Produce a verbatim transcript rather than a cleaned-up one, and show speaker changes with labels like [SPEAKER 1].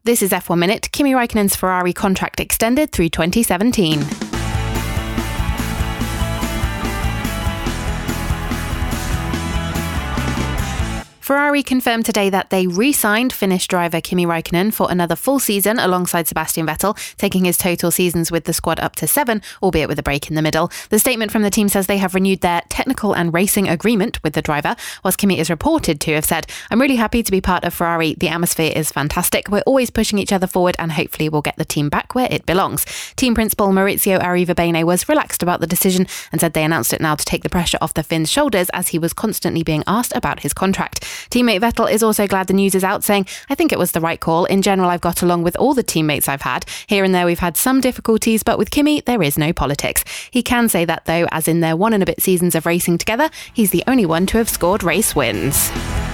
[SPEAKER 1] This is F one Minute. Kimi Räikkönen's Ferrari contract extended through twenty seventeen. Ferrari confirmed today that they re-signed Finnish driver Kimi Räikkönen for another full season alongside Sebastian Vettel, taking his total seasons with the squad up to seven, albeit with a break in the middle. The statement from the team says they have renewed their technical and racing agreement with the driver, whilst Kimi is reported to have said, "I'm really happy to be part of Ferrari. The atmosphere is fantastic. We're always pushing each other forward and hopefully we'll get the team back where it belongs." Team principal Maurizio Arrivabene was relaxed about the decision and said they announced it now to take the pressure off the Finn's shoulders as he was constantly being asked about his contract. Teammate Vettel is also glad the news is out, saying, "I think it was the right call. In general, I've got along with all the teammates I've had. Here and there we've had some difficulties, but with Kimi, there is no politics." He can say that though, as in their one and a bit seasons of racing together, he's the only one to have scored race wins.